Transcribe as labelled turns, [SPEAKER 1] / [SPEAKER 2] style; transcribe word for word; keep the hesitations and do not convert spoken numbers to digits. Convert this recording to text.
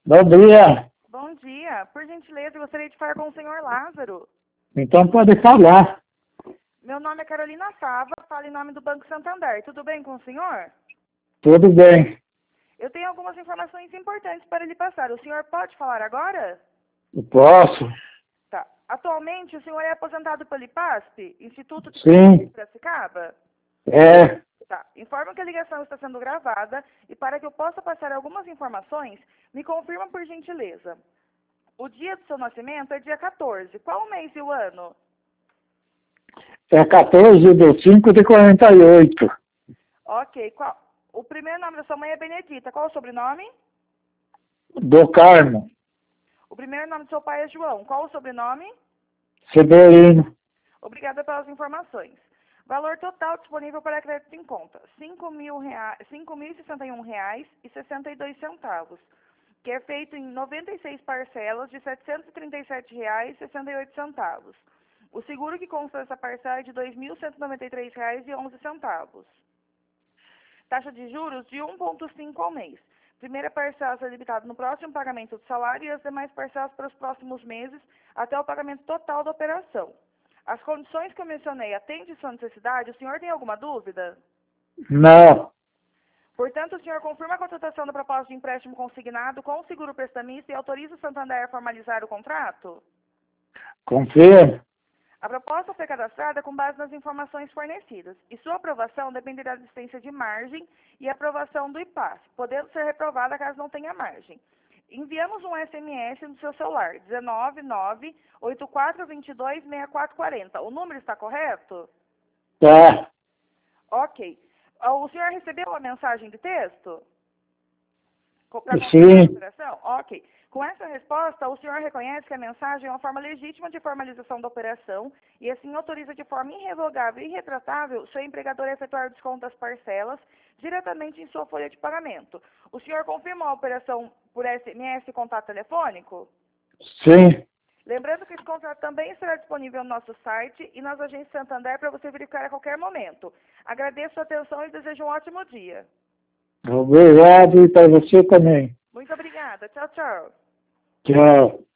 [SPEAKER 1] Bom dia.
[SPEAKER 2] Bom dia. Por gentileza, eu gostaria de falar com o senhor Lázaro.
[SPEAKER 1] Então pode falar.
[SPEAKER 2] Meu nome é Carolina Fava, falo em nome do Banco Santander. Tudo bem com o senhor?
[SPEAKER 1] Tudo bem.
[SPEAKER 2] Eu tenho algumas informações importantes para lhe passar. O senhor pode falar agora?
[SPEAKER 1] Eu posso?
[SPEAKER 2] Tá. Atualmente, o senhor é aposentado pelo IPASP, Instituto de
[SPEAKER 1] Sim.
[SPEAKER 2] de Piracicaba?
[SPEAKER 1] É.
[SPEAKER 2] Tá. Informo que a ligação está sendo gravada e para que eu possa passar algumas informações, me confirma por gentileza. O dia do seu nascimento é dia quatorze. Qual o mês e o ano?
[SPEAKER 1] É quatorze de cinco de quarenta e oito.
[SPEAKER 2] Ok. Qual... O primeiro nome da sua mãe é Benedita. Qual o sobrenome?
[SPEAKER 1] Do Carmo.
[SPEAKER 2] O primeiro nome do seu pai é João. Qual o sobrenome?
[SPEAKER 1] Severino.
[SPEAKER 2] Obrigada pelas informações. Valor total disponível para crédito em conta: cinco mil e sessenta e um reais e sessenta e dois centavos, que é feito em noventa e seis parcelas de setecentos e trinta e sete reais e sessenta e oito centavos. O seguro que consta dessa parcela é de dois mil cento e noventa e três reais e onze centavos. Taxa de juros de um vírgula cinco ao mês. Primeira parcela será debitada no próximo pagamento do salário e as demais parcelas para os próximos meses até o pagamento total da operação. As condições que eu mencionei atendem sua necessidade? O senhor tem alguma dúvida?
[SPEAKER 1] Não.
[SPEAKER 2] Portanto, o senhor confirma a contratação da proposta de empréstimo consignado com o seguro prestamista e autoriza o Santander a formalizar o contrato?
[SPEAKER 1] Confirmo.
[SPEAKER 2] A proposta foi cadastrada com base nas informações fornecidas e sua aprovação dependerá da existência de margem e aprovação do IPAS, podendo ser reprovada caso não tenha margem. Enviamos um S M S no seu celular, um nove nove oito quatro dois dois seis quatro quatro zero. O número está correto?
[SPEAKER 1] Tá.
[SPEAKER 2] Ok. O senhor recebeu a mensagem de texto? Para confirmar a
[SPEAKER 1] Sim.
[SPEAKER 2] operação? Ok. Com essa resposta, o senhor reconhece que a mensagem é uma forma legítima de formalização da operação e assim autoriza de forma irrevogável e irretratável seu empregador a efetuar o desconto das parcelas diretamente em sua folha de pagamento. O senhor confirma a operação por S M S e contato telefônico?
[SPEAKER 1] Sim.
[SPEAKER 2] Lembrando que esse contrato também estará disponível no nosso site e nas agências Santander para você verificar a qualquer momento. Agradeço a atenção e desejo um ótimo dia.
[SPEAKER 1] Obrigado e para você também.
[SPEAKER 2] Muito obrigada. Tchau, tchau.
[SPEAKER 1] Tchau.